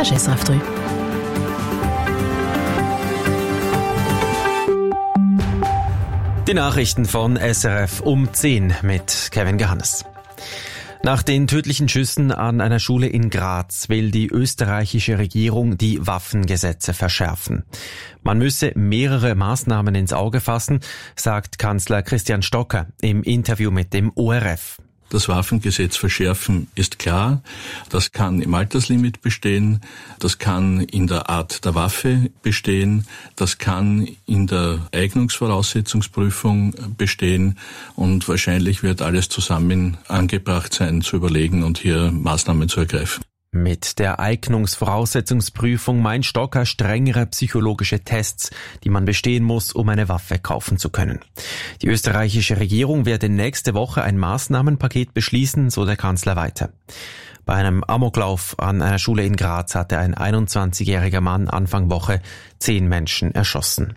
Das ist SRF 3. Die Nachrichten von SRF um 10 mit Kevin Gehannes. Nach den tödlichen Schüssen an einer Schule in Graz will die österreichische Regierung die Waffengesetze verschärfen. Man müsse mehrere Maßnahmen ins Auge fassen, sagt Kanzler Christian Stocker im Interview mit dem ORF. Das Waffengesetz verschärfen ist klar. Das kann im Alterslimit bestehen, das kann in der Art der Waffe bestehen, das kann in der Eignungsvoraussetzungsprüfung bestehen und wahrscheinlich wird alles zusammen angebracht sein, zu überlegen und hier Maßnahmen zu ergreifen. Mit der Eignungsvoraussetzungsprüfung meint Stocker strengere psychologische Tests, die man bestehen muss, um eine Waffe kaufen zu können. Die österreichische Regierung werde nächste Woche ein Maßnahmenpaket beschließen, so der Kanzler weiter. Bei einem Amoklauf an einer Schule in Graz hatte ein 21-jähriger Mann Anfang Woche 10 Menschen erschossen.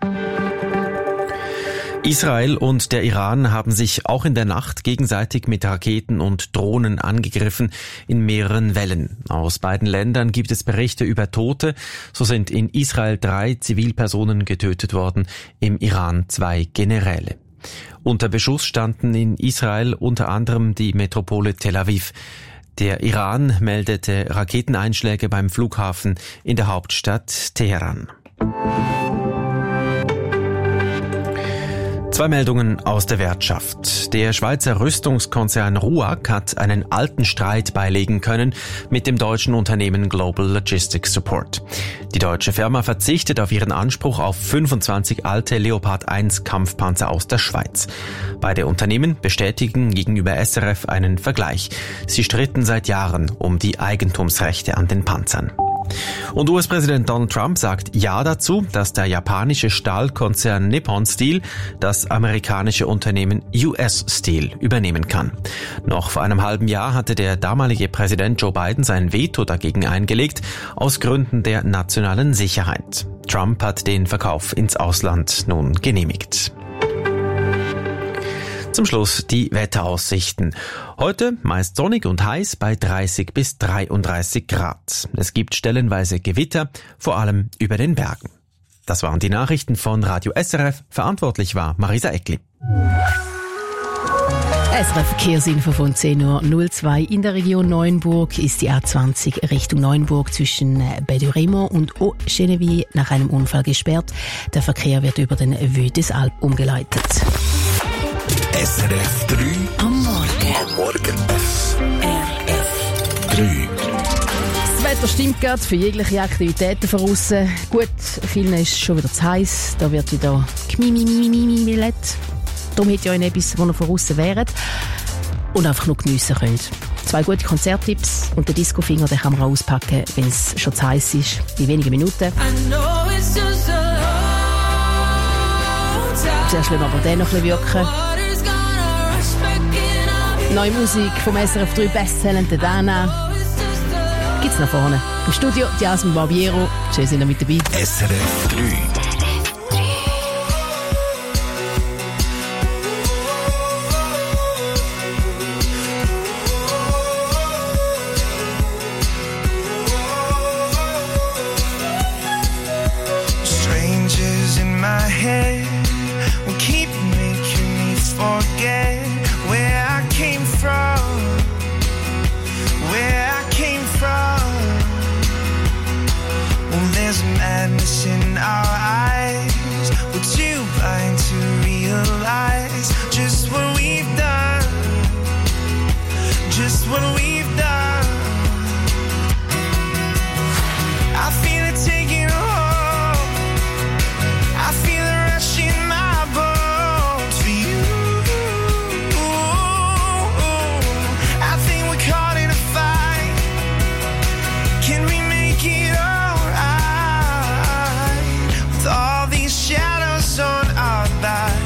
Israel und der Iran haben sich auch in der Nacht gegenseitig mit Raketen und Drohnen angegriffen in mehreren Wellen. Aus beiden Ländern gibt es Berichte über Tote. So sind in Israel 3 Zivilpersonen getötet worden, im Iran 2 Generäle. Unter Beschuss standen in Israel unter anderem die Metropole Tel Aviv. Der Iran meldete Raketeneinschläge beim Flughafen in der Hauptstadt Teheran. 2 Meldungen aus der Wirtschaft. Der Schweizer Rüstungskonzern RUAG hat einen alten Streit beilegen können mit dem deutschen Unternehmen Global Logistics Support. Die deutsche Firma verzichtet auf ihren Anspruch auf 25 alte Leopard 1 Kampfpanzer aus der Schweiz. Beide Unternehmen bestätigen gegenüber SRF einen Vergleich. Sie stritten seit Jahren um die Eigentumsrechte an den Panzern. Und US-Präsident Donald Trump sagt Ja dazu, dass der japanische Stahlkonzern Nippon Steel das amerikanische Unternehmen US Steel übernehmen kann. Noch vor einem halben Jahr hatte der damalige Präsident Joe Biden sein Veto dagegen eingelegt, aus Gründen der nationalen Sicherheit. Trump hat den Verkauf ins Ausland nun genehmigt. Zum Schluss die Wetteraussichten. Heute meist sonnig und heiß bei 30 bis 33 Grad. Es gibt stellenweise Gewitter, vor allem über den Bergen. Das waren die Nachrichten von Radio SRF. Verantwortlich war Marisa Eckli. SRF Verkehrsinfo von 10.02 Uhr. In der Region Neuenburg ist die A20 Richtung Neuenburg zwischen Baie-du-Raymond und Eau-Genevieve nach einem Unfall gesperrt. Der Verkehr wird über den Vue des Alpes umgeleitet. SRF 3 am Morgen. SRF 3. Das Wetter stimmt gerade für jegliche Aktivitäten von aussen. Gut, vielen ist schon wieder zu heiß. Da wird wieder Gmimimimimimilett. Darum hätte ich euch etwas, wo ihr von aussen wäret und einfach nur geniessen könnt. 2 gute Konzerttipps und den Discofinger, den kann man auch auspacken, wenn es schon zu heiß ist. In wenigen Minuten. Zuerst lassen wir aber den noch ein bisschen wirken. Neue Musik vom SRF 3 Bestselling Dana gibt's nach vorne. Im Studio Jasmin Barbiero. Schön, sind ihr mit dabei. SRF 3.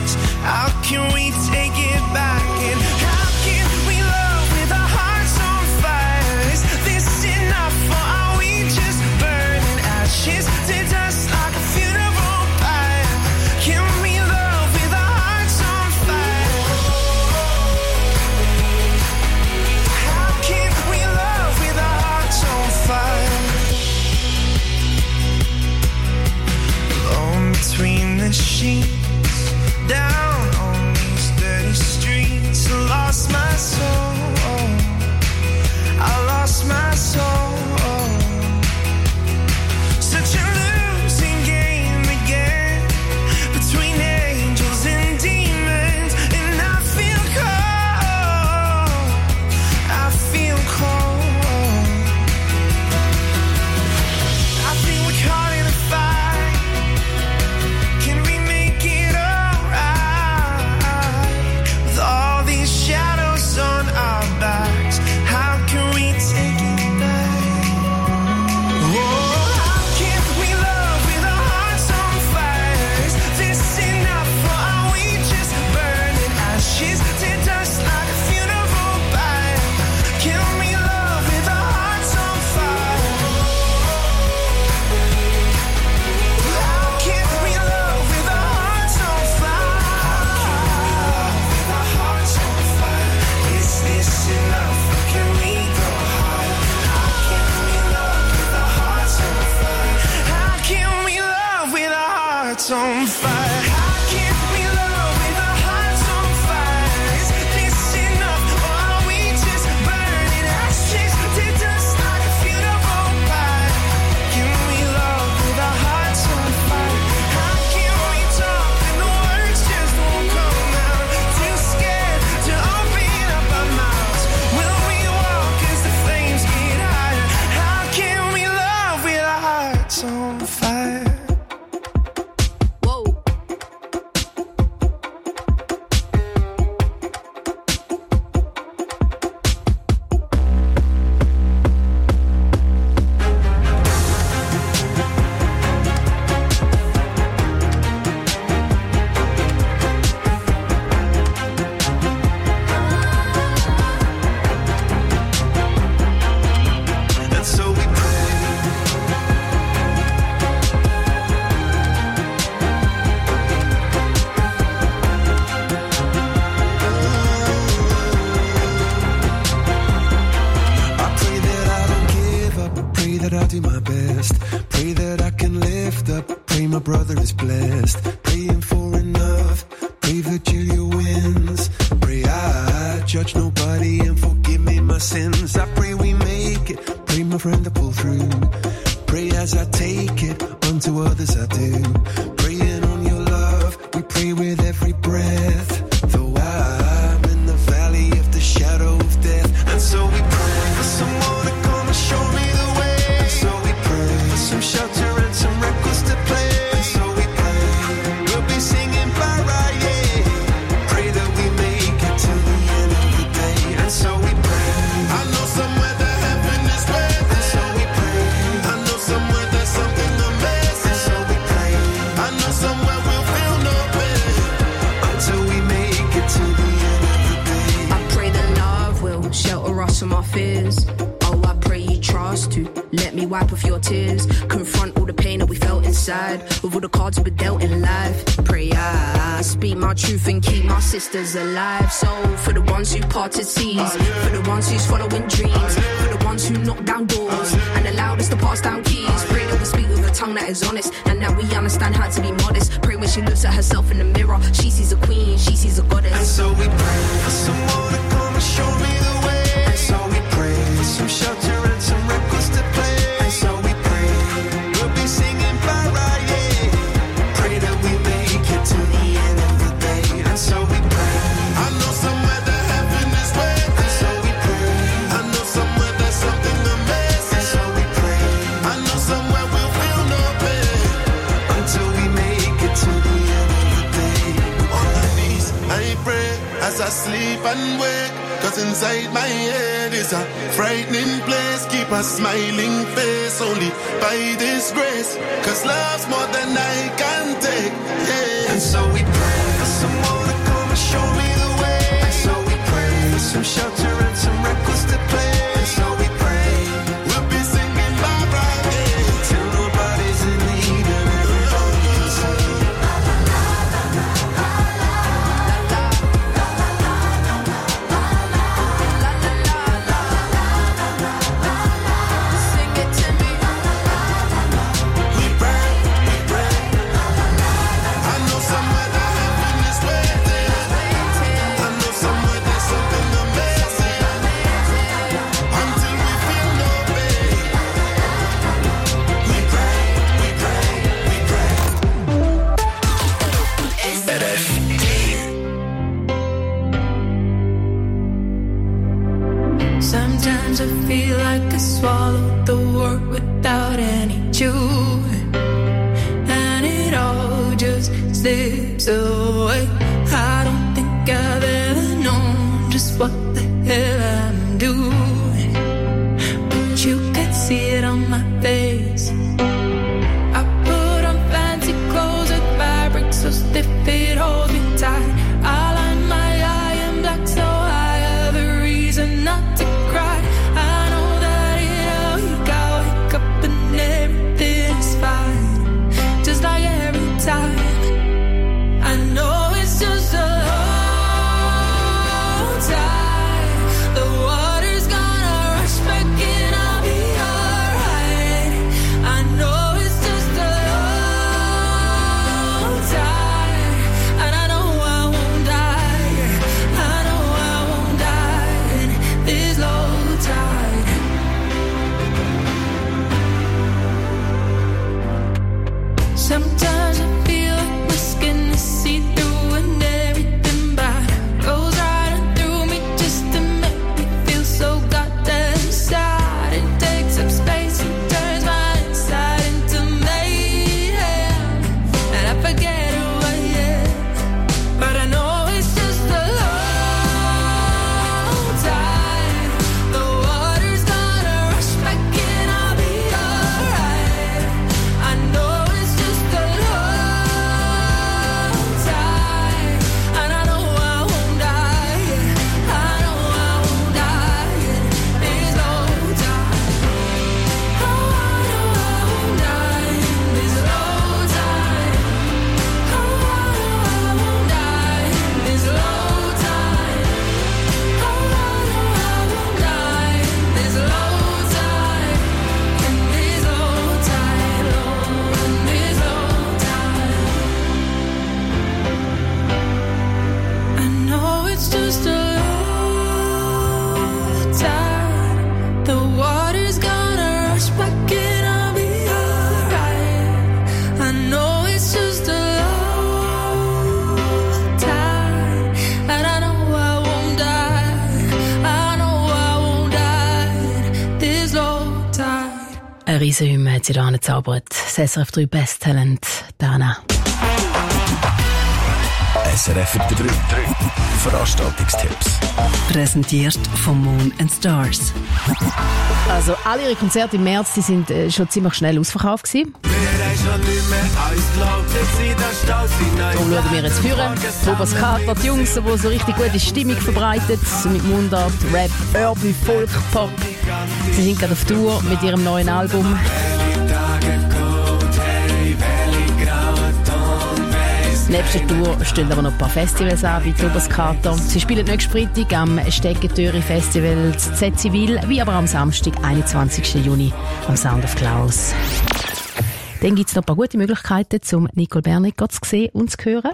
Can we take it back? And how can we love with our hearts on hearts on fire. How can we love with our hearts on fire? Is this enough, or are we just burning ashes to dust like a funeral pyre? Can we love with our hearts on fire? How can we talk and the words just won't come out? Too scared to open up our mouths. Will we walk as the flames get higher? How can we love with our hearts on fire? Sisters alive, so for the ones who parted seas, for the ones who's following dreams, for the ones who knock down doors and allowed us to pass down keys. Pray that we speak with a tongue that is honest and that we understand how to be modest. Pray when she looks at herself in the mirror, she sees a queen, she sees a goddess. And so we pray for someone to come and show me the way. And so we pray for some shelter and some records to play. And so we pray we'll be singing bye-bye, yeah. Pray that we make it to the end of the day. And so we I know somewhere that heaven is waiting. And so we pray. I know somewhere there's something amazing. And so we pray. I know somewhere we'll feel no pain until we make it to the end of the day. On my knees, I pray as I sleep and wake. 'Cause inside my head is a frightening place. Keep a smiling face only by this grace. 'Cause love's more than I can take. Yeah. And so we pray for someone to come and show me the way. And so we pray for some shelter and some records to play. And so we pray we'll be singing bye-bye, yeah, till nobody's in need and everybody can say la la la la la la la la la. Sing it to me. We pray. I know somewhere that heaven is waiting. I know somewhere there's something amazing until we feel no pain. We pray. Sometimes I feel like I swallowed the world without any chewing, and it all just slips away. I don't think I've ever known just what the hell I'm doing, but you can see it on my face. I put on fancy clothes with fabric so stiff it holds me tight. I line my eye in black so I have a reason not to cry. I know that it all you got, wake up and everything is fine, just like every time. I know it's Sometimes I feel like we're skin to see through and everything bad goes right through me just to make me feel so goddamn sad. It takes up space and turns my inside into mayhem, and I forget who I am, but I know it's just a low tide. The water's gonna rush back in, I'll be alright. I know it's just a low tide, and I know I won't die. I know I won't die. There's low tide. Oh, I know I won't die. There's low tide. Oh, I know I won't die. There's low tide. Oh, I know I won't die. There's low tide. And there's low tide. Oh, and there's low tide. I know it's just a low tide. The water's gonna rush back in, I'll be alright. I know it's just a low tide, and I know I won't die. I know I won't die. This low tide. Eine riesen Hymne hat sie da angezaubert. Das SRF 3 Best Talent, Dana. SRF 3 Veranstaltungstipps. Präsentiert von Moon & Stars. Also alle ihre Konzerte im März, die sind schon ziemlich schnell ausverkauft gewesen. Darum schauen wir jetzt führen. Thomas Carter, die Jungs, die so richtig gute Stimmung verbreitet, mit Mundart, Rap, Urban, Folk, Pop. Sie sind gerade auf Tour mit ihrem neuen Album. Nebst der Tour stehen aber noch ein paar Festivals an, wie Thomas Carter. Sie spielen nächsten Freitag am Steckentüri Festival Z Zivil, wie aber am Samstag, 21. Juni, am Sound of Klaus. Dann gibt es noch ein paar gute Möglichkeiten, um Nicole Bernecker zu sehen und zu hören.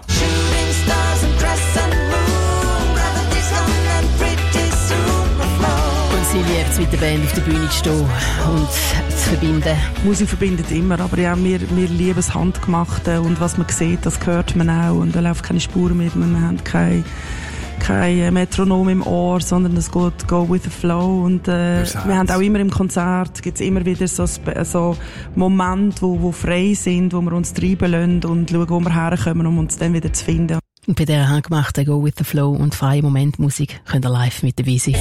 Und sie liebt es, mit der Band auf der Bühne zu stehen und zu verbinden. Musik verbindet immer, aber ja, wir lieben das Handgemachte und was man sieht, das hört man auch und da läuft keine Spur mit, wir haben kein Metronom im Ohr, sondern es geht go with the flow und wir haben auch immer im Konzert, gibt's immer wieder so Momente, wo frei sind, wo wir uns treiben lassen und schauen, wo wir herkommen, um uns dann wieder zu finden. Und bei dieser handgemachten Go with the Flow und freie Momentmusik könnt ihr live mit dabei sein.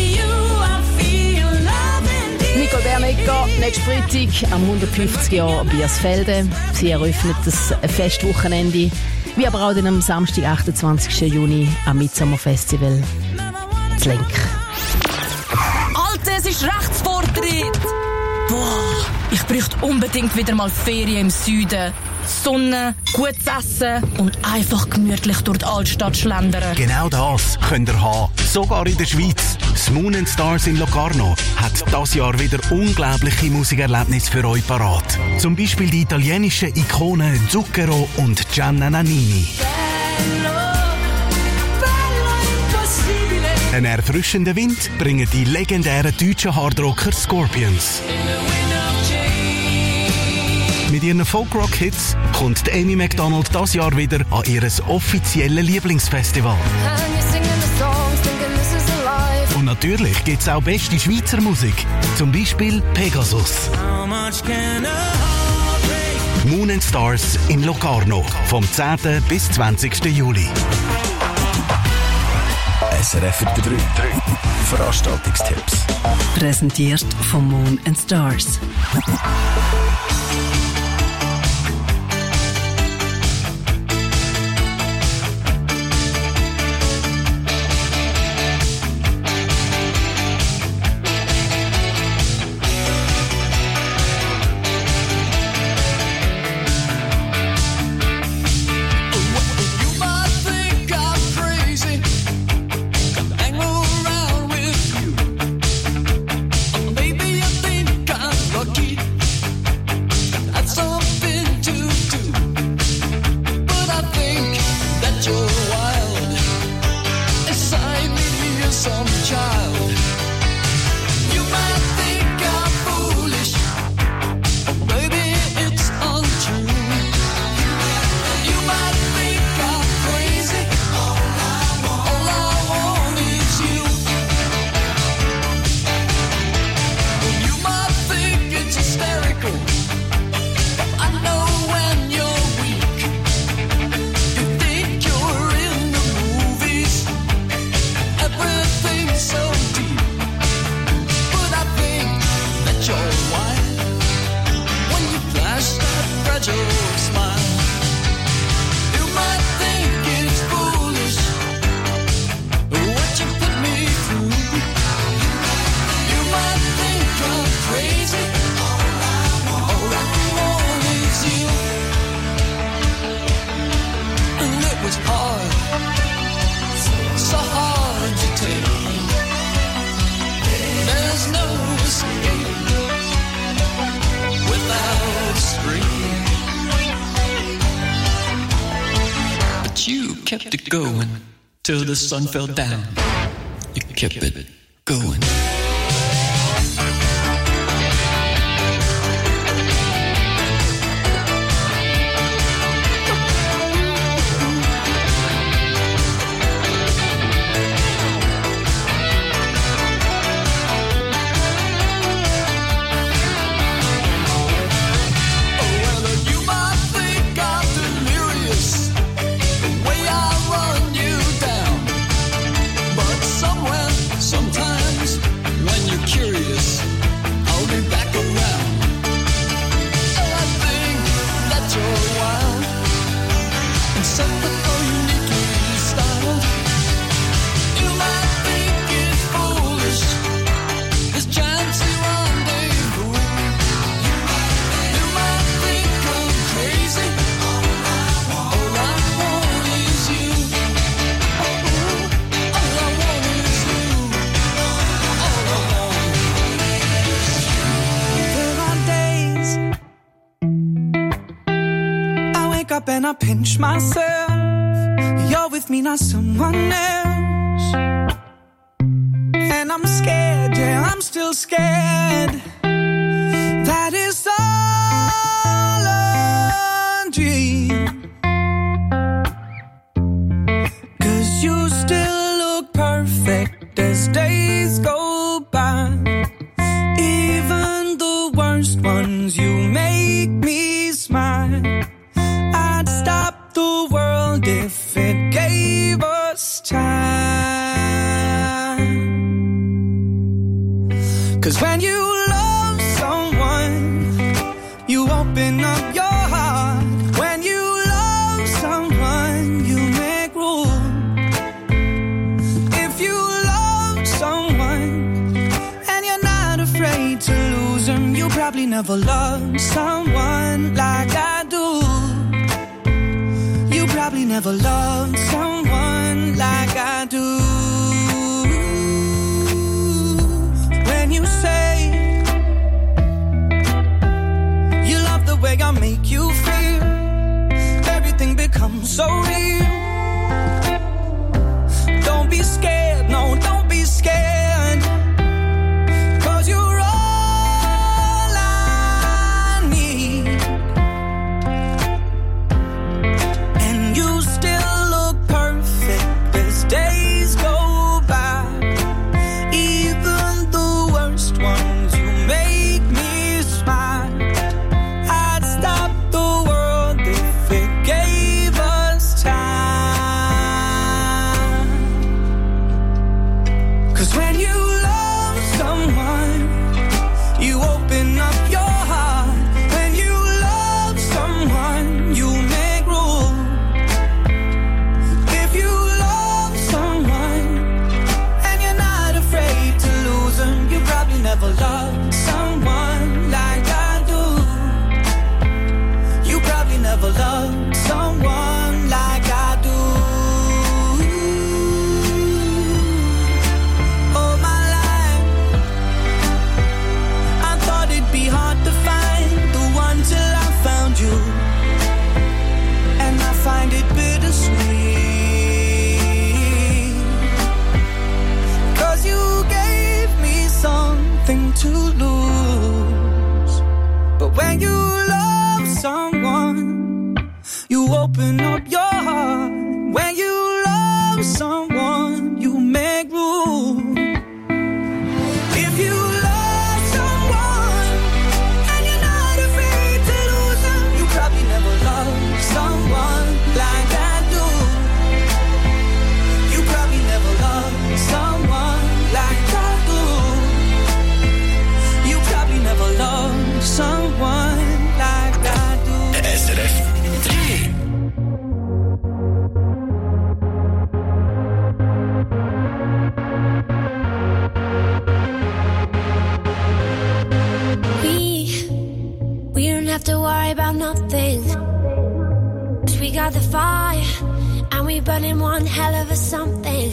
Nicole Bernecker, nächsten Freitag am 150 Jahr Biersfelde. Sie eröffnet das Festwochenende, wie aber auch dann am Samstag, 28. Juni am Midsommerfestival zu Lenk. Alter, es ist Rechtsvortritt! Boah, ich bräuchte unbedingt wieder mal Ferien im Süden. Sonne, gutes Essen und einfach gemütlich durch die Altstadt schlendern. Genau das könnt ihr haben, sogar in der Schweiz. Das Moon & Stars in Locarno hat dieses Jahr wieder unglaubliche Musikerlebnisse für euch parat. Zum Beispiel die italienischen Ikonen Zucchero und Gianna Nannini. Ein erfrischender Wind bringen die legendären deutschen Hardrocker Scorpions. Mit ihren Folk-Rock-Hits kommt Amy Macdonald dieses Jahr wieder an ihr offizielles Lieblingsfestival. Und natürlich gibt es auch beste Schweizer Musik, zum Beispiel Pegasus. Moon & Stars in Locarno, vom 10. bis 20. Juli. SRF 3 Veranstaltungstipps. Präsentiert von Moon & Stars. kept it going till the sun fell down. You kept it going. And I pinch myself. You're with me, not someone else. And I'm scared, yeah, I'm still scared. That is all a dream. 'Cause you still look perfect as days go by. Even the worst ones, you make me smile. I'd stop the world if it gave us time. 'Cause when you love someone, you open up your heart. When you love someone, you make room. If you love someone and you're not afraid to lose them, you probably never loved someone like I do. Probably never loved someone like I do. When you say you love the way I make you feel, everything becomes so real. Don't be scared, no, don't be scared. 'Cause you're all I need. Days go by, even the worst ones, you make me smile. I'd stop the world if it gave us time. 'Cause when you love someone, you open up your heart. When you love someone, you make room. If you you probably never loved someone like I do. You probably never loved someone like I do. All my life, I thought it'd be hard to find the one till I found you. And I find it bittersweet. 'Cause you gave me something to lose. But when you love someone, you open up your heart. When you love someone, you make room. If you love someone and you're not afraid to lose them, you probably never loved someone like I do. You probably never loved someone like I do. You probably never loved someone like I do. SRF 3. We don't have to worry about nothing. 'Cause we got the fire and we burning one hell of a something.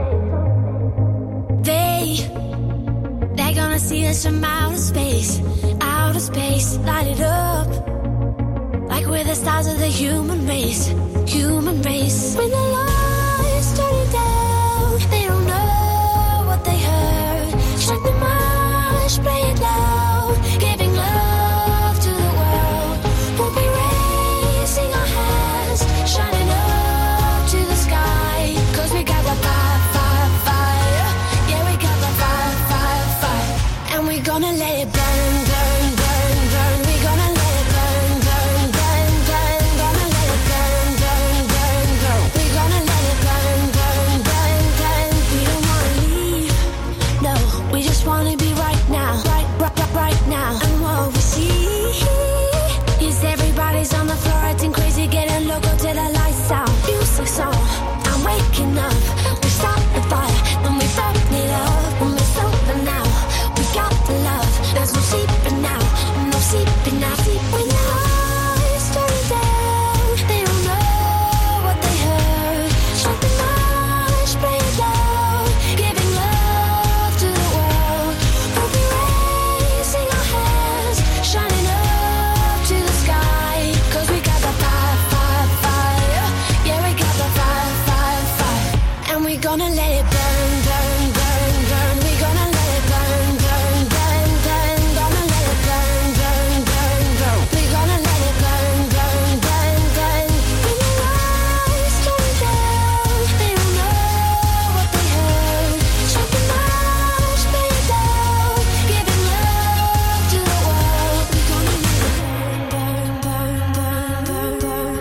They're gonna see us from outer space, light it up like we're the stars of the human race. human race. When the lights turn down, they don't know what they heard. Strike the march, play it loud, giving love to the world. We'll be raising our hands, shining up to the sky. 'Cause we got the fire, fire, fire. Yeah, we got the fire, fire, fire. And we're gonna let it burn, burn, burn, burn. We're gonna let it burn, burn, burn, burn. Gonna let it burn, burn, burn, burn. We're gonna let it burn, burn, burn, burn. We don't wanna leave, no. We just wanna be right now, right, right, right, right now. And what we see is everybody's on the floor acting crazy, getting loco till the lights out. Music's on, I'm waking up. We start the fire, then we burn it up. When we're sober now, we got the love. There's no sleeping now, no sleeping now. When the lights turn down, they don't know what they heard. Strike the march, play it loud, giving love to the world. We'll be raising our hands, shining up to the sky. 'Cause we got the fire, fire, fire. Yeah, we got the fire, fire, fire. And we're gonna let it burn, burn, burn, burn. We're gonna let it burn, burn, burn, burn. Gonna let it burn, burn, burn, burn. We're gonna let it burn, burn, burn, burn. When the lights turn down, they don't know what they heard. Strike the march, play it loud, giving love to the world. We're gonna let it burn, burn, burn, burn, burn,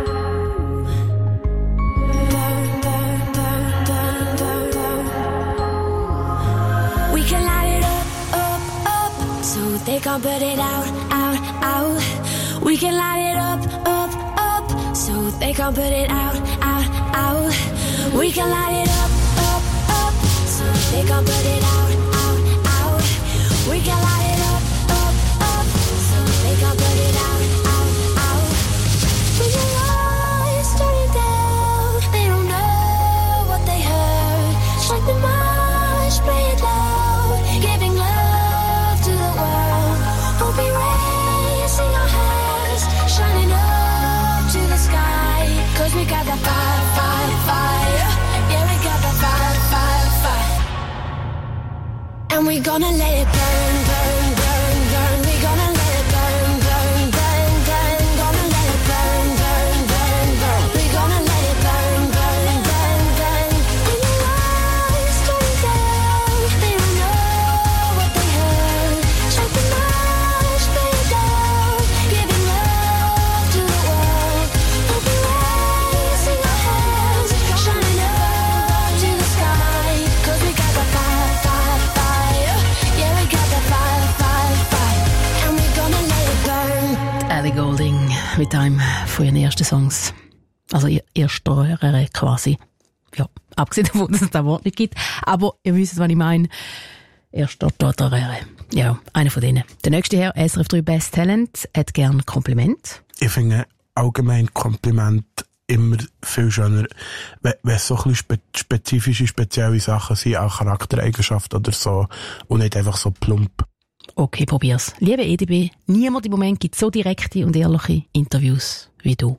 burn. We can light it up, up, up, so they can't put it out, out, out. We can light it up, up, up, so they can't put it out, out, out. We can light it up, up, up, so they can't put it out, out, out. We can light it up, up, up, so they can't put it out, out, out. When the lights turn down, they don't know what they heard. Strike the march, play it loud, giving love to the world. We'll be raising our hands, shining up to the sky. 'Cause we got the fire, fire, fire. Yeah, we got the fire, fire, fire. And we're gonna let it burn, burn, burn, burn. We're gonna let it burn, burn, burn, burn. Gonna let it burn, burn, burn, burn. We're gonna let it burn, burn, burn, burn. When the lights turn down, they don't know what they heard. Strike the march, play it loud, giving love to the world. We'll be raising our hands, shining up to the sky. 'Cause we got the fire, fire, fire. Yeah, we got the fire, fire, fire. And we're gonna let it burn. Ellie Goulding mit einem von ihren ersten Songs. Also ihr erster quasi. Ja, abgesehen davon, dass es das Wort nicht gibt. Aber ihr wisst, was ich meine. Erster Tortorere. Ja, einer von denen. Der nächste Herr, SRF 3 Best Talent, hat gern Kompliment. Ich finde allgemein Kompliment immer viel schöner, wenn es so ein bisschen spezifische, spezielle Sachen sind, auch Charaktereigenschaften oder so, und nicht einfach so plump. Okay, probier's. Liebe EDB, niemand im Moment gibt so direkte und ehrliche Interviews wie du.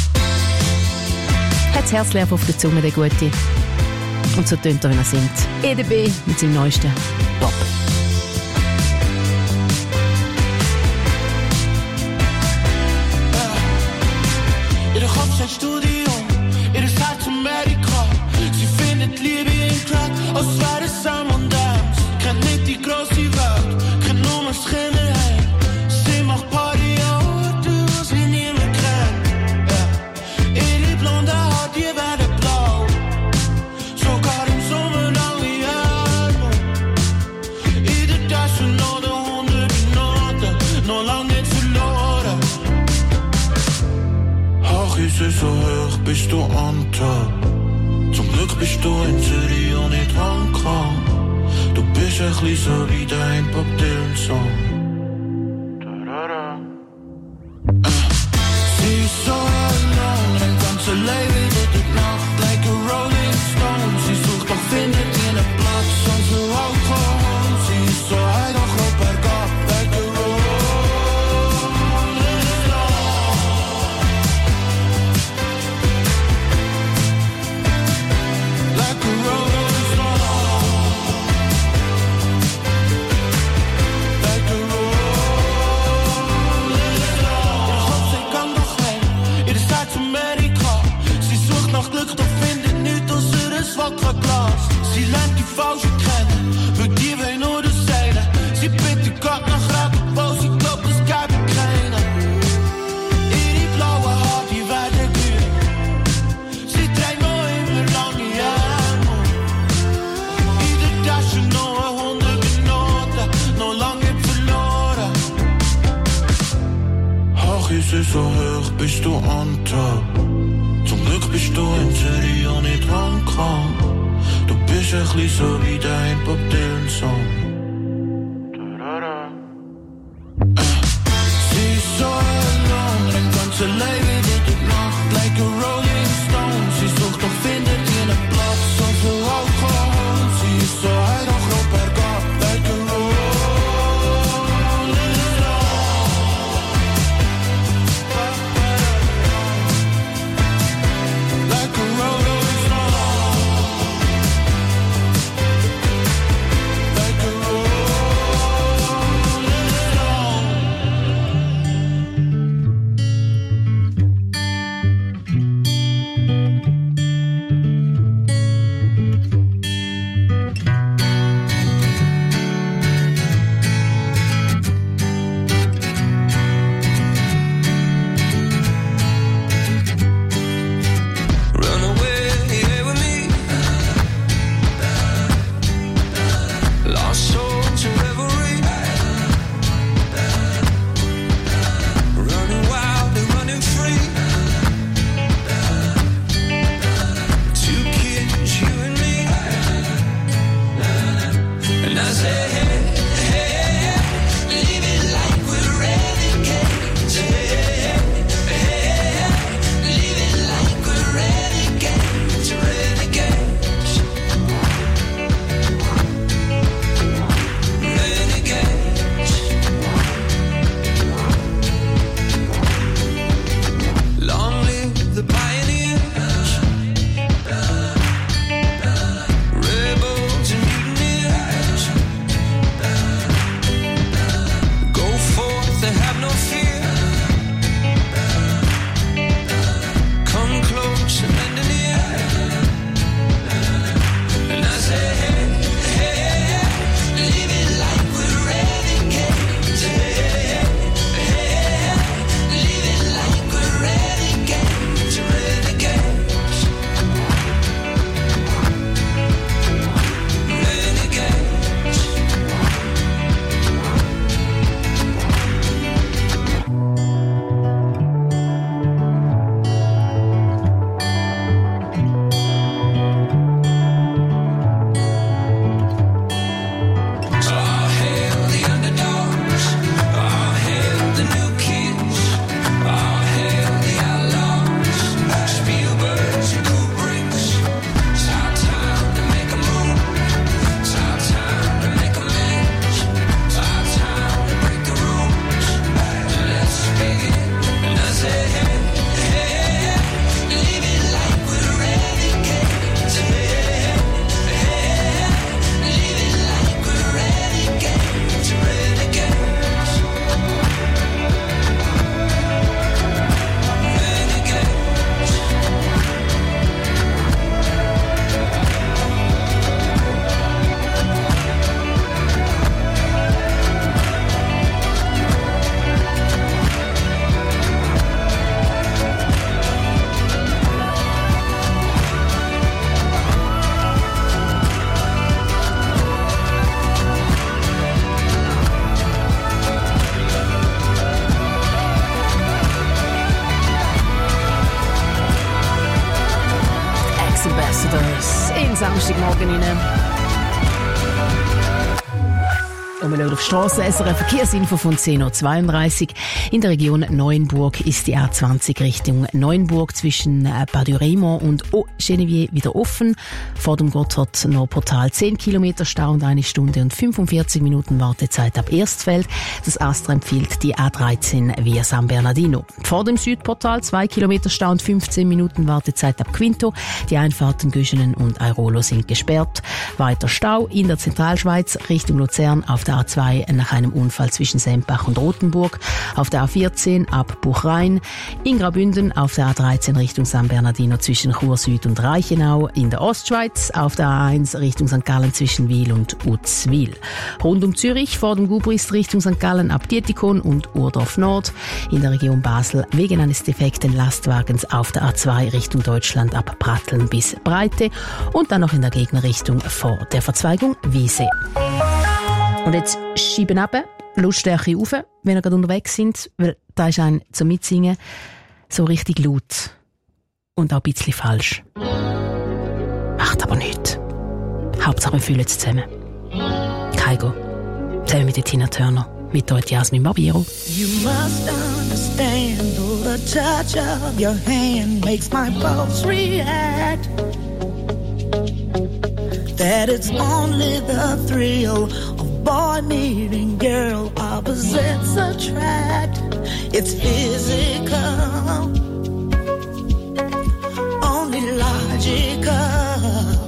Hat's Herzleer auf der Zunge, der Gute. Und so tönt er, wenn er singt. EDB mit seinem neuesten Pop. Ihre Kopf ein Studium, ihres Herz Amerika. Sie findet Liebe in Crack, als wäre es Sam und Dams. Kennt nicht die grosse Welt, kennt nur das Kinderheim. Sie macht Party an Orten, wo sie niemand kennt. Ihre blonde Haare, die werden blau. Sogar im Sommer lange Jahre. In der Tasche noch 100 Minuten, noch lang nicht verloren. Ach, ist es so hoch, bist du on top. Zum Glück bist du in Zürich und nicht Hongkong. Du bist ein bisschen so wie dein Bob Dylan-Song. Sie ist so alone, ein ganzer Leben wird die Nacht like a Rolling Stone. Sie sucht und findet ihren Platz und so Alkohol. Sie ist so high, doch auf bergab, like a Rolling Stone. Küsse so hoch bist du on top. Zum Glück bist du in Zürich und nicht Hongkong. Du bist ein bisschen so wie dein Bob Dylan Song. Sie ist so alone, dein ganzes Leben wird durch Nacht like a Rolling Stone. Sie sucht doch findet ihren Platz, so viel Alkohol. Sie ist so high, doch noch bergab, like a Rolling Stone. Like a Rolling Stone. Like a Run away with me. Lost soul to reverie. Running wild and running free. Two kids, you and me. And I say, hey, hey, hey, leave it like we're renegades. Hey, hey, hey, leave it like we're renegades, renegades, renegades. Long live the pioneers, rebels and mutineers. Go forth and have no fear. Come close and lend an ear. And I say, hey, hey, hey, leave it like we're renegades. Hey, hey, hey, leave it like we're renegades, renegades, renegades. All hail the underdogs. All hail the new kids. All hail the outlaws. Spielbergs and Kubricks. It's our time to make a move. It's our time to make amends. It's our time to break the rules. Let's begin. And I say, hey, hey, hey, leave it like we're renegades. Hey, hey, hey, leave it like we're renegades, renegades, Ex-Ambassadors in Samstagmorgen rein. Und wir schauen auf die Strasse. SRF Verkehrsinfo von 10.32 Uhr. In der Region Neuenburg ist die A20 Richtung Neuenburg zwischen Bad-Raymond und Genevieve wieder offen. Vor dem Gotthard-Nordportal 10 Kilometer Stau und 1 Stunde und 45 Minuten Wartezeit ab Erstfeld. Das Astra empfiehlt die A13 via San Bernardino. Vor dem Südportal 2 Kilometer Stau und 15 Minuten Wartezeit ab Quinto. Die Einfahrten Göschenen und Airolo sind gesperrt. Weiter Stau in der Zentralschweiz Richtung Luzern auf der A2 nach einem Unfall zwischen Sempach und Rothenburg, auf der A14 ab Buchrein, in Graubünden auf der A13 Richtung San Bernardino zwischen Chur Süd und Reichenau, in der Ostschweiz auf der A1 Richtung St. Gallen zwischen Wil und Uzwil. Rund um Zürich vor dem Gubrist Richtung St. Gallen ab Dietikon und Urdorf Nord, in der Region Basel wegen eines defekten Lastwagens auf der A2 Richtung Deutschland ab Pratteln bis Breite und dann noch in der Gegnerrichtung vor der Verzweigung Wiese. Und jetzt schieben ab Lautstärke rauf, wenn ihr gerade unterwegs sind, weil da ist ein zum Mitsingen so richtig laut. Und auch ein bisschen falsch. Macht aber nichts. Hauptsache wir fühlen es zusammen. Kaigo. Zusammen mit der Tina Turner. Mit euch Jasmin Barbiero. You must understand, though the touch of your hand makes my pulse react, that it's only the thrill of boy meeting girl, opposites attract. It's physical, only logical.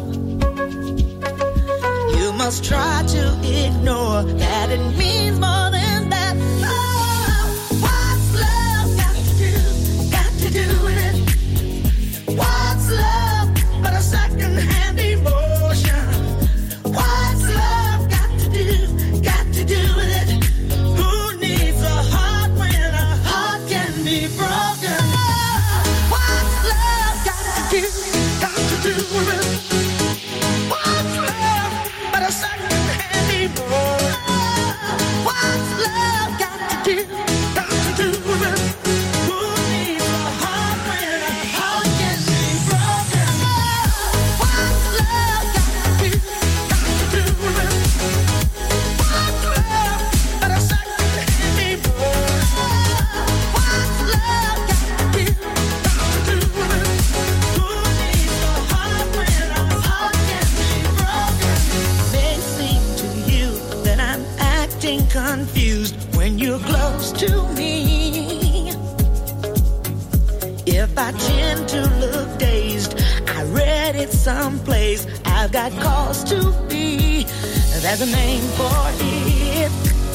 You must try to ignore that it means more than that. Oh, what's love got to do with it? What's love but a second-hand emotion? What's love got to do with it? Who needs a heart when a heart can be broken? Oh, what's love got to do with it? What's love but a second-hand emotion? What's love got to do with it? Who needs a heart when a heart can be broken? What's love got to do with it? What's love but a second-hand emotion? What's love got to do with it? Who needs a heart when a heart can be broken? May seem to you that I'm acting confused when you're close to me. If I tend to look dazed, I read it someplace, I've got cause to be. There's a name for it.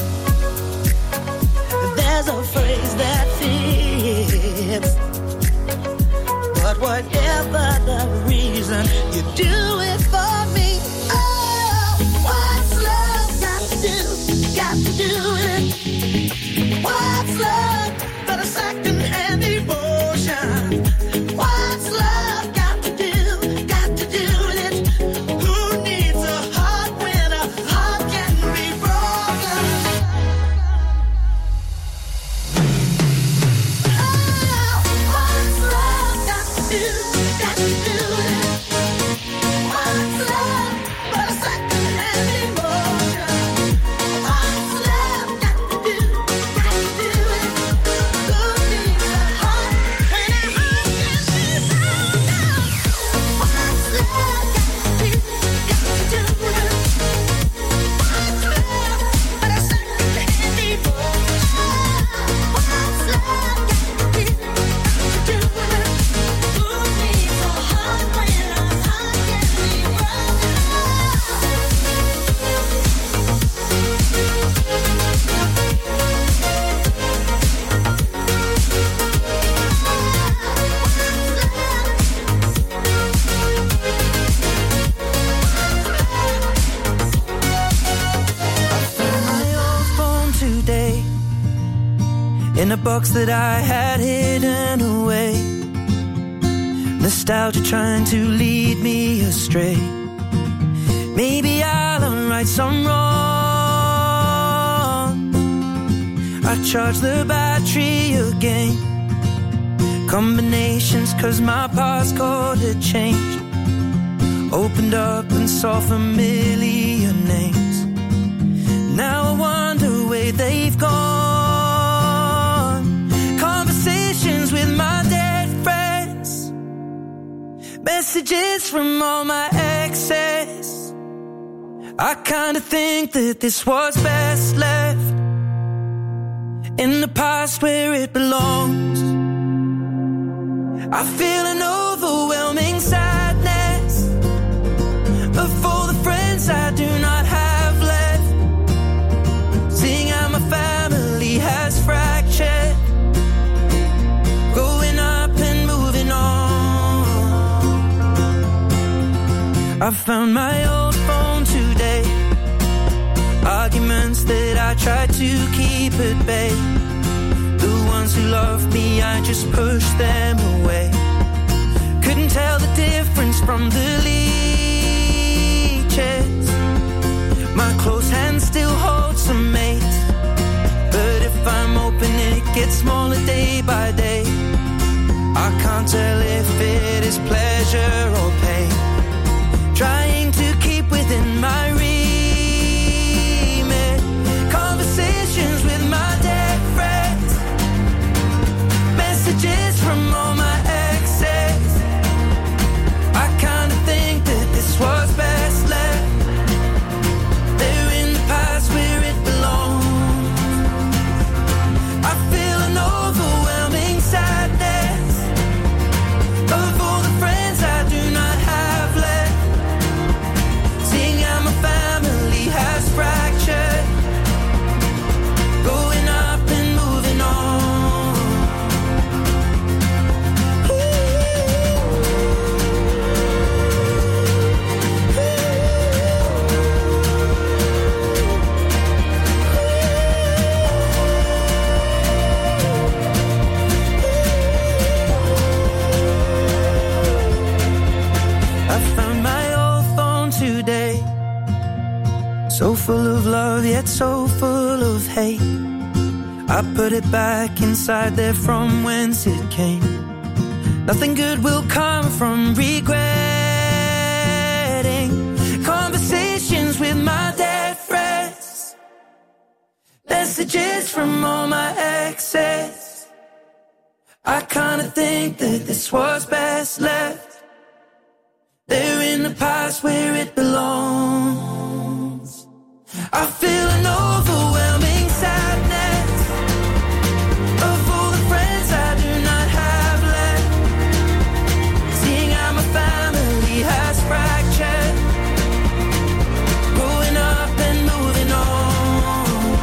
There's a phrase that fits. But whatever the reason, you do it for me. Oh, what's love got to do with it? What's love but a second-hand emotion? What's love got to do with it? Who needs a heart when a heart can be broken? Oh, what's love got to do with it? What's love but a second-hand emotion? What's love got to do with it? Who needs a heart when a heart can be broken? What's love got to do with it? What's love but a second-hand emotion? What's love got to do with it? Who needs a heart when a heart can be broken? My old phone today, in a box that I had hidden away. Nostalgia trying to lead me astray. Maybe I'll unright some wrong. I charge the battery again. Combinations cause my passcode had changed. Opened up and saw familiar names. Now I wonder where they've gone. Conversations with my dead friends. Messages from all my exes. I kinda think that this was best left in the past where it belongs. I feel an overwhelming sadness of all the friends I do not have left. Seeing how my family has fractured, growing up and moving on. I found my old phone today. Arguments that I tried to keep at bay. The ones who loved me, I just pushed them away. Couldn't tell the difference from the leeches. My close hand still holds some mates. if I'm open, it gets smaller day by day. I can't tell if it is pleasure or pain. Trying to keep within my remit. Conversations with my dead friends. Messages from all my exes. I kinda think that this was best left. They're in the past where it belongs. I feel an overwhelming sadness of all the friends I do not have left. Seeing how my family has fractured. Going up and moving on. I found my old phone today. So full of love, yet so full of hate. I put it back inside there from whence it came. Nothing good will come from regretting. Conversations with my dead friends. Messages from all my exes. I kinda think that this was best left. They're in the past where it belongs. I feel an overwhelming sadness of all the friends I do not have left. Seeing how my family has fractured. Growing up and moving on.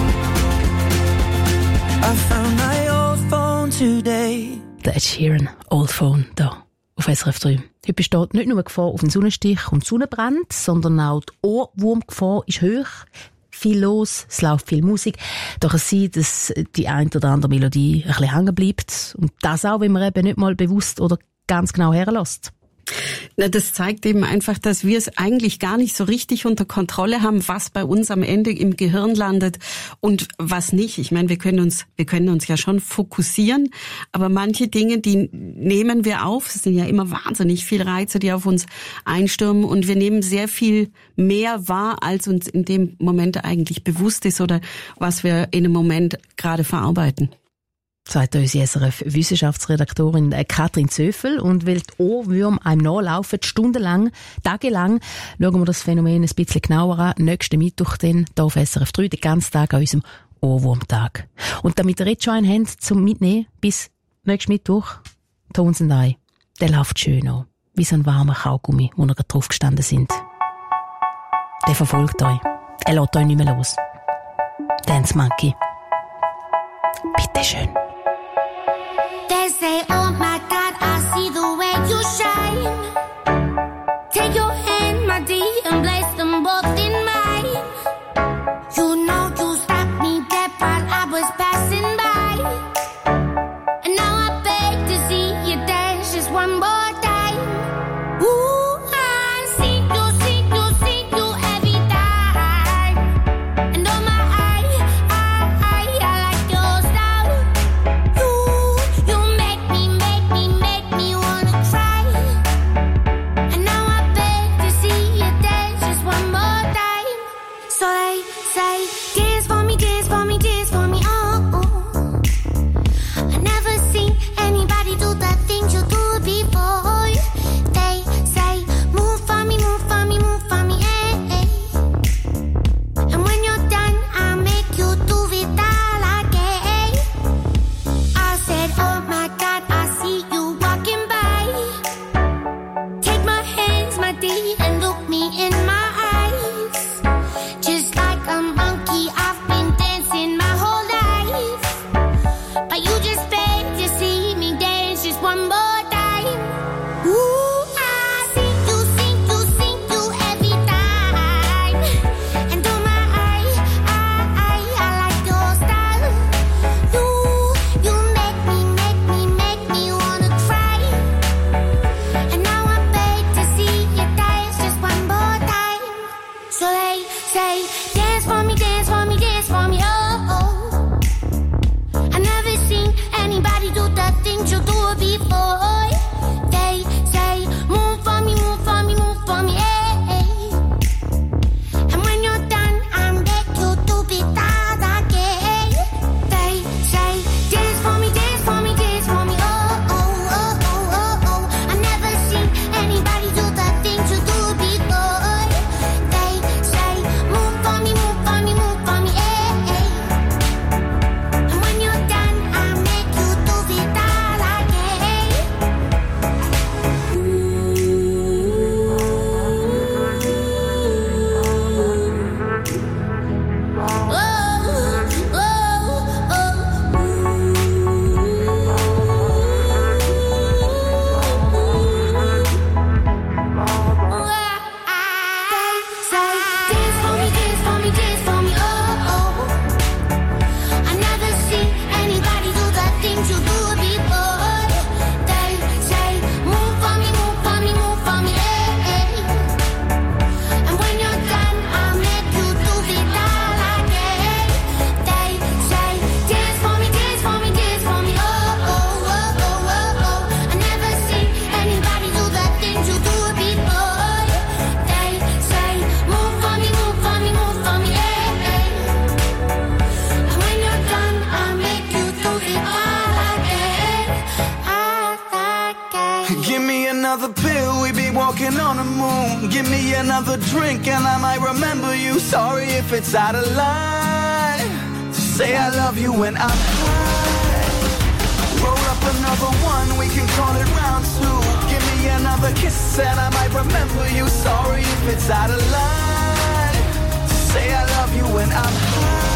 I found my old phone today. Der Ed Sheeran, Old Phone, da auf SRF 3. Heute besteht nicht nur Gefahr auf den Sonnenstich und Sonnenbrand, sondern auch die Ohrwurmgefahr ist hoch. Viel los, es läuft viel Musik. Doch es sieht, dass die eine oder andere Melodie ein bisschen hängen bleibt. Und das auch, wenn man eben nicht mal bewusst oder ganz genau herlässt. Na, das zeigt eben einfach, dass wir es eigentlich gar nicht so richtig unter Kontrolle haben, was bei uns am Ende im Gehirn landet und was nicht. Ich meine, wir können uns ja schon fokussieren, aber manche Dinge, die nehmen wir auf. Es sind ja immer wahnsinnig viele Reize, die auf uns einstürmen und wir nehmen sehr viel mehr wahr, als uns in dem Moment eigentlich bewusst ist oder was wir in einem Moment gerade verarbeiten. Sagt unsere SRF-Wissenschaftsredaktorin Katrin Zöfel. Und weil die Ohrwürmer einem nachlaufen, stundenlang, tagelang, schauen wir das Phänomen ein bisschen genauer an. Nächsten Mittwoch dann, hier auf SRF 3, den ganzen Tag an unserem Ohrwurmtag. Und damit ihr jetzt schon einen habt zum Mitnehmen, bis nächsten Mittwoch, Tones and I, der läuft schön an. Wie so ein warmer Kaugummi, wo ihr drauf gestanden sind. Der verfolgt euch. Er lässt euch nicht mehr los. Dance Monkey. Bitteschön. They say, oh my God, I see the way you shine. Take your hand, my dear, and place them both in mine. You know you stopped me dead while I was passing by. And now I beg to see you dance just one more time. Ooh, I see you every time. And oh my, I like your style. You make me wanna try. Give me another pill, we be walking on the moon. Give me another drink and I might remember you. Sorry if it's out of line to say I love you when I'm high. Roll up another one, we can call it round two. Give me another kiss and I might remember you. Sorry if it's out of line to say I love you when I'm high.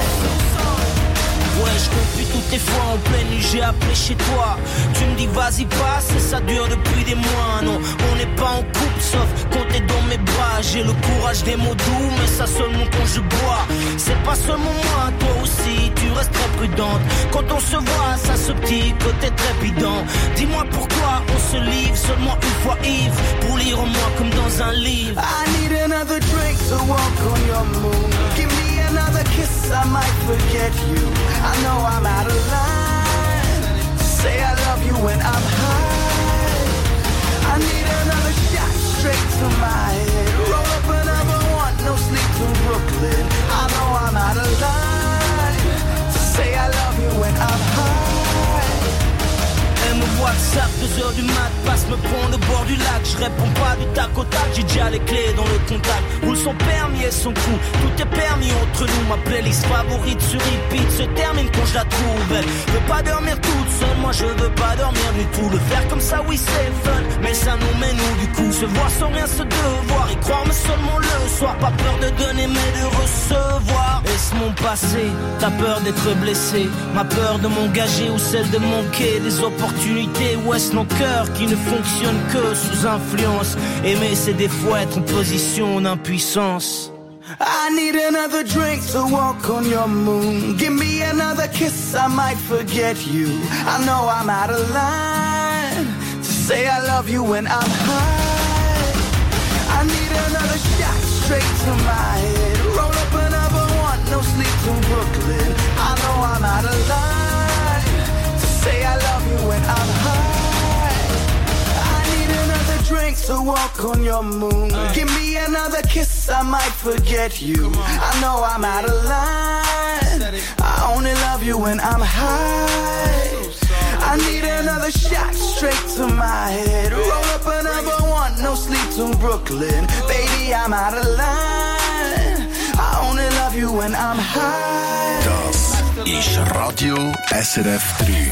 Ouais, je compte plus toutes les fois en pleine nuit j'ai appelé chez toi. Tu me dis vas-y passe et ça dure depuis des mois. Non, on n'est pas en couple sauf quand t'es dans mes bras. J'ai le courage des mots doux mais ça seulement quand je bois. C'est pas seulement moi, toi aussi tu restes très prudente. Quand on se voit ça ce petit côté trépidant. Dis-moi pourquoi on se livre seulement une fois ivre. Pour lire en moi comme dans un livre. I need another drink to walk on your moon. Give me another kiss, I might forget you. I know I'm out of line to say I love you when I'm high. I need another shot straight to my head. Roll up another one, no sleep till Brooklyn. I know I'm out of line to say I love you when I'm high. Elle me WhatsApp, 2h du mat, passe me prendre au bord du lac. Je réponds pas du tac au tac, j'ai déjà les clés dans le contact. Roule son permis et son coup, tout est permis entre nous. Ma playlist favorite sur repeat se termine quand je la trouve. Elle veut pas dormir toute seule, moi je veux pas dormir du tout. Le faire comme ça oui c'est fun, mais ça nous mène où du coup. Se voir sans rien se devoir, y croire mais seulement le soir. Pas peur de donner mais de recevoir. Est-ce mon passé, t'as peur d'être blessé? Ma peur de m'engager ou celle de manquer des opportunités? Ou est-ce nos cœurs qui ne fonctionnent que sous influence? Aimer c'est des fois être en position d'impuissance. I need another drink to walk on your moon. Give me another kiss, I might forget you. I know I'm out of line to say I love you when I'm high. I need another shot straight to my head. Roll up another one, no sleep till Brooklyn. I know I'm out of line to say I love you when I'm high. I need another drink to walk on your moon. Give me another kiss, I might forget you. I know I'm out of line. I only love you when I'm high. I need another shot straight to my head. Roll up another one, no sleep till Brooklyn. Baby, I'm out of line. I only love you when I'm high. Das ist Radio SRF 3.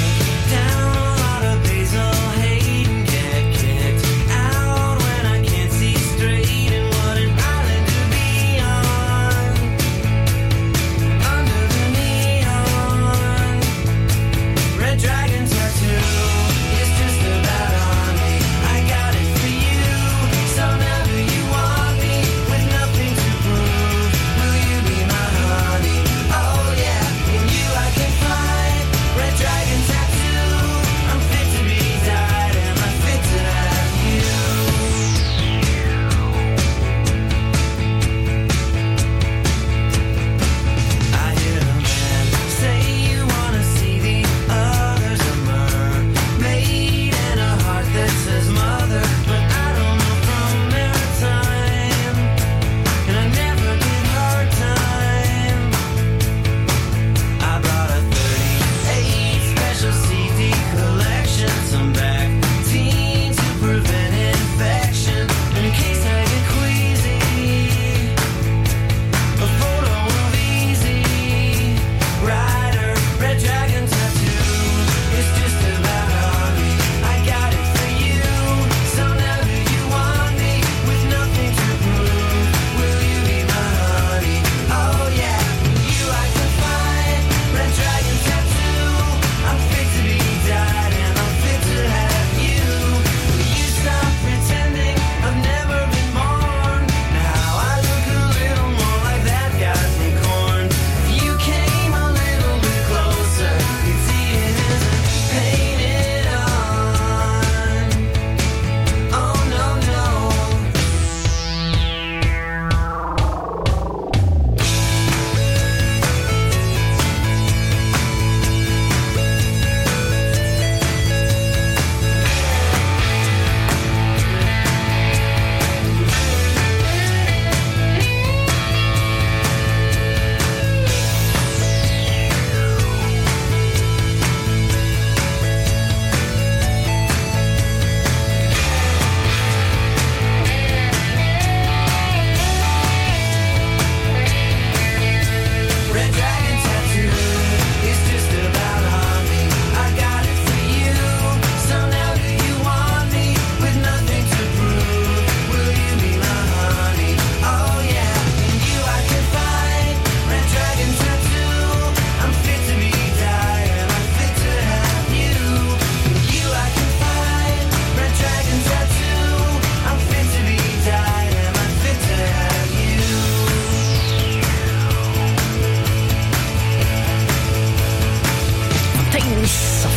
Out when I can't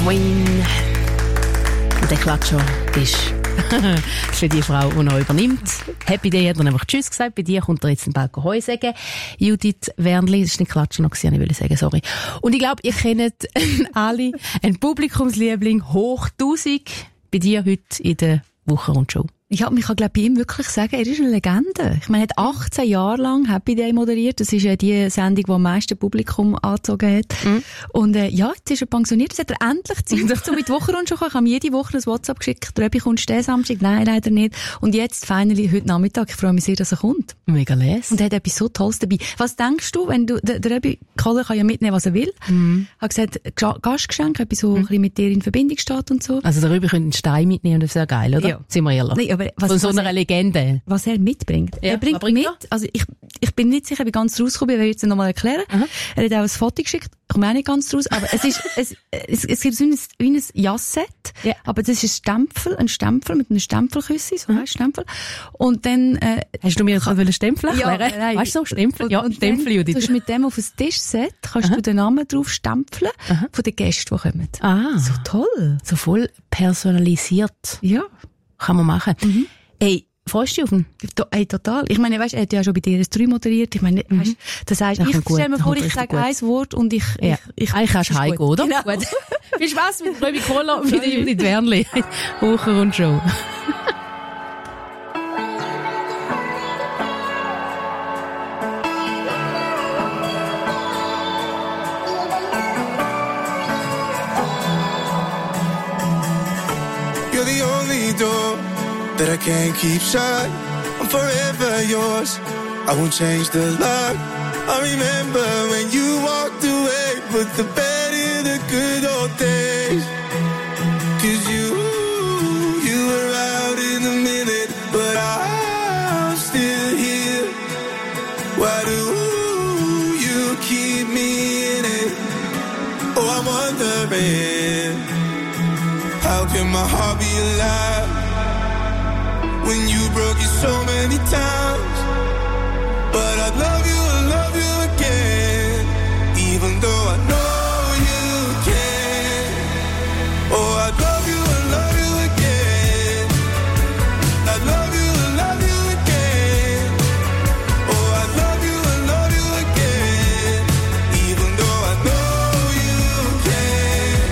Queen. Und der Klatscher ist für die Frau, die noch übernimmt. Happy Day hat er einfach Tschüss gesagt. Bei dir kommt er jetzt den Balkon Heu sagen. Judith Wernli, das war nicht Klatscher noch, ich will sagen, sorry. Und ich glaube, ihr kennt alle einen Publikumsliebling hoch 1000 bei dir heute in der Wochenrundshow. Ja, ich kann glaube bei ihm wirklich sagen, er ist eine Legende. Ich meine, er hat 18 Jahre lang Happy Day moderiert. Das ist ja die Sendung, die am meisten Publikum angezogen hat. Und ja, jetzt ist er pensioniert. Jetzt hat er endlich Zeit, sich so mit die Wochenrundshow kommen. Ich habe ihm jede Woche ein WhatsApp geschickt. Röbi, kommst du den Samstag? Nein, leider nicht. Und jetzt, finally, heute Nachmittag. Ich freue mich sehr, dass er kommt. Mega les. Und er hat etwas so Tolles dabei. Was denkst du, wenn du, der Röbi Koller kann ja mitnehmen, was er will. Hat gesagt, Gastgeschenk, etwas, so ein bisschen mit dir in Verbindung steht und so. Also der Röbi könnte einen Stein mitnehmen und das wäre geil, oder? Ja. Sind wir ehrlich? Nee, aber von so einer Legende. Was er mitbringt. Ja, er bringt mit, also ich bin nicht sicher, wie ganz rausgekommen, ich will jetzt nochmal erklären. Er hat auch ein Foto geschickt, ich komme auch nicht ganz raus, aber es ist, es gibt so wie ein Jasset, aber das ist ein Stempel mit einem Stempelküssi, so heißt Stempel. Und dann, hast du mir einen Stempel erklären? Ja, nein. Weißt du so, Stempel? Ja, Stempel, Judith. Du mit dem auf ein Tischset kannst du den Namen drauf stempeln von den Gästen, die kommen. So toll. So voll personalisiert. Ja. Kann man machen. Ey, freust du dich auf ihn? Ey, total. Ich meine, weißt, er hat ja schon bei dir das 3 moderiert. Ich meine, weißt, das heißt, ich stell mir vor, ich sage ein Wort und ich eigentlich kannst du heimgehen, oder? Genau. Gut. Viel Spaß mit Röbi Koller und mit der Judith Wernli. Wochenrundshow. You're the only door that I can't keep shut. I'm forever yours. I won't change the lock. I remember when you walked away, put the bed in the good old days. 'Cause you were out in a minute, but I'm still here. Why do you keep me in it? Oh, I'm wondering, how can my heart be alive when you broke it so many times? But I love you again, even though I know you can. Oh, I love you again. I love you again. Oh, I love you again, even though I know you can.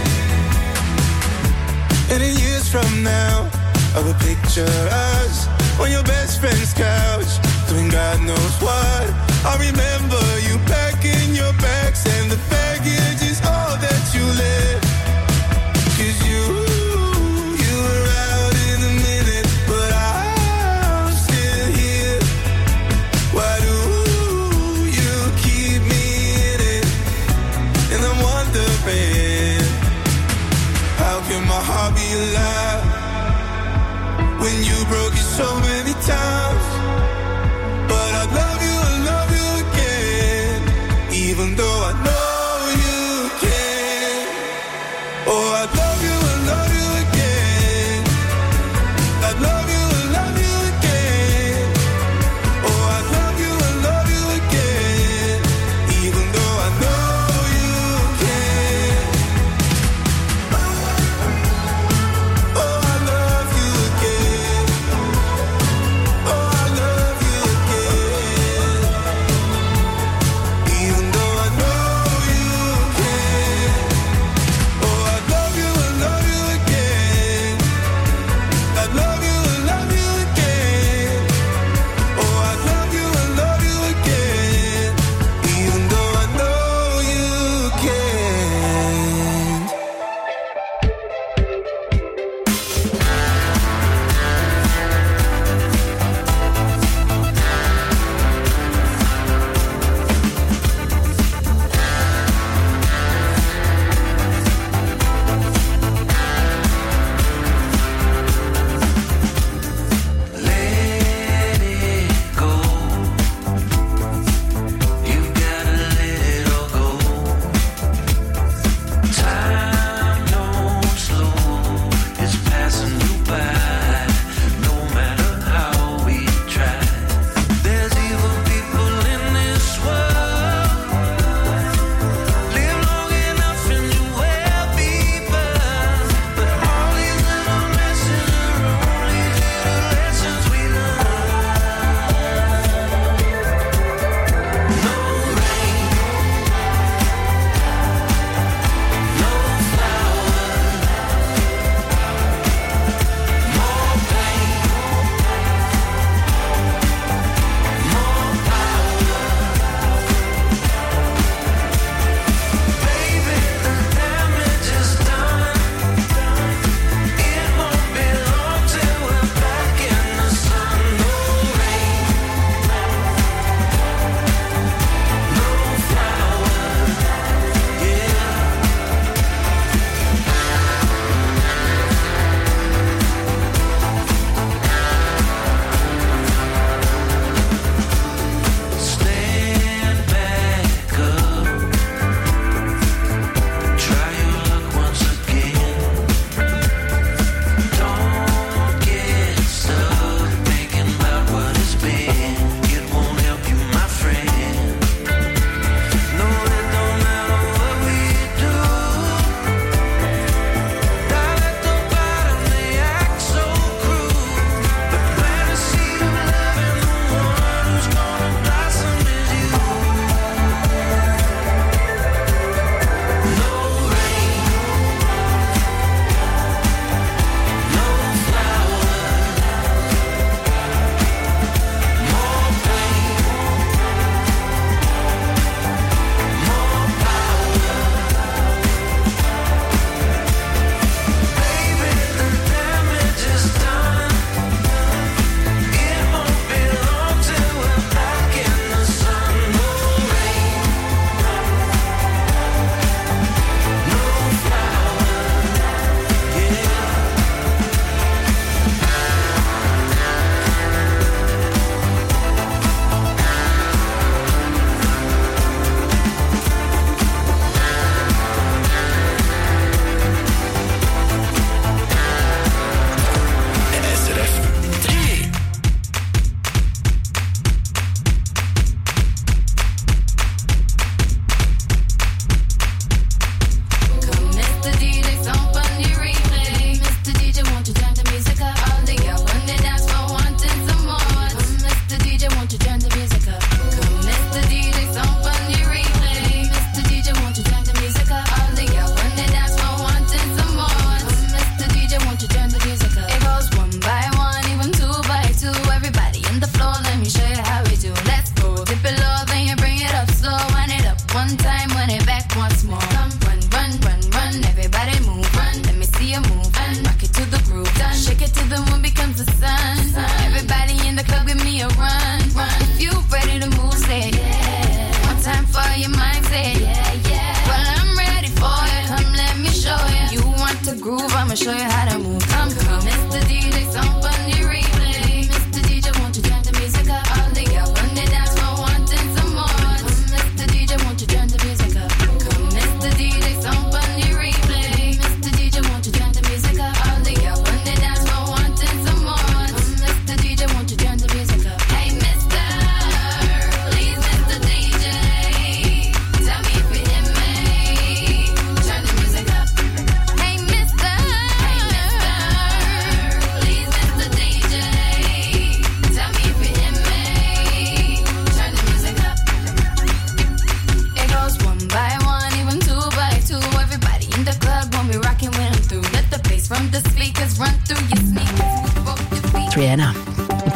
And in years from now, I will picture us on your best friend's couch, doing God knows what. I remember you packing your bags, and the baggage is all that you left. 'Cause you were out in a minute, but I'm still here. Why do you keep me in it? And I'm wondering, how can my heart be alive when you broke it so many times? But I love you again, even though I know you can. Oh, I love you again. I love you again. Oh, I love you again, even though I know you can. Oh, I love you again. Oh, I love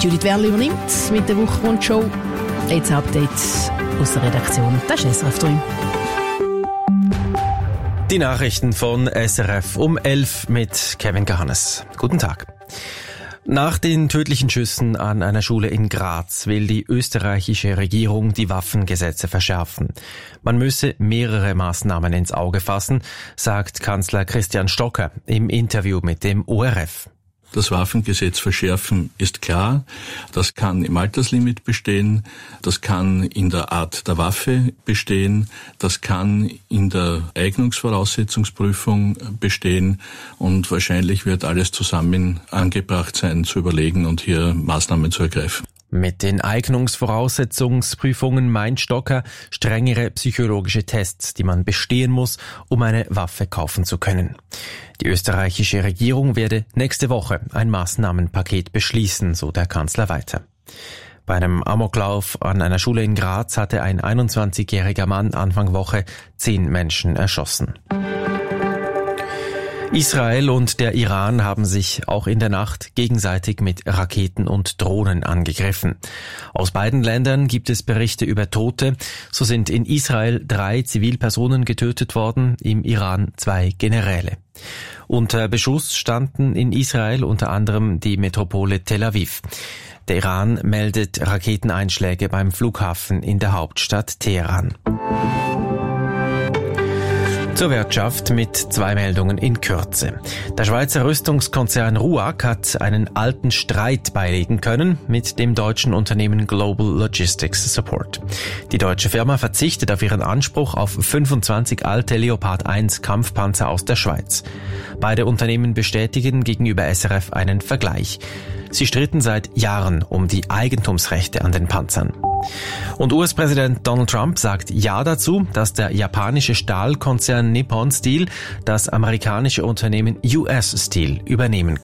Judith Werl übernimmt mit der Wochenrundshow. Jetzt Update aus der Redaktion. Das ist SRF 3. Die Nachrichten von SRF um 11 mit Kevin Gahannes. Guten Tag. Nach den tödlichen Schüssen an einer Schule in Graz will die österreichische Regierung die Waffengesetze verschärfen. Man müsse mehrere Maßnahmen ins Auge fassen, sagt Kanzler Christian Stocker im Interview mit dem ORF. Das Waffengesetz verschärfen ist klar. Das kann im Alterslimit bestehen, das kann in der Art der Waffe bestehen, das kann in der Eignungsvoraussetzungsprüfung bestehen und wahrscheinlich wird alles zusammen angebracht sein, zu überlegen und hier Maßnahmen zu ergreifen. Mit den Eignungsvoraussetzungsprüfungen meint Stocker strengere psychologische Tests, die man bestehen muss, um eine Waffe kaufen zu können. Die österreichische Regierung werde nächste Woche ein Maßnahmenpaket beschließen, so der Kanzler weiter. Bei einem Amoklauf an einer Schule in Graz hatte ein 21-jähriger Mann Anfang Woche 10 Menschen erschossen. Israel und der Iran haben sich auch in der Nacht gegenseitig mit Raketen und Drohnen angegriffen. Aus beiden Ländern gibt es Berichte über Tote. So sind in Israel 3 Zivilpersonen getötet worden, im Iran 2 Generäle. Unter Beschuss standen in Israel unter anderem die Metropole Tel Aviv. Der Iran meldet Raketeneinschläge beim Flughafen in der Hauptstadt Teheran. Zur Wirtschaft mit 2 Meldungen in Kürze. Der Schweizer Rüstungskonzern RUAG hat einen alten Streit beilegen können mit dem deutschen Unternehmen Global Logistics Support. Die deutsche Firma verzichtet auf ihren Anspruch auf 25 alte Leopard 1 Kampfpanzer aus der Schweiz. Beide Unternehmen bestätigen gegenüber SRF einen Vergleich. Sie stritten seit Jahren um die Eigentumsrechte an den Panzern. Und US-Präsident Donald Trump sagt Ja dazu, dass der japanische Stahlkonzern Nippon Steel das amerikanische Unternehmen US Steel übernehmen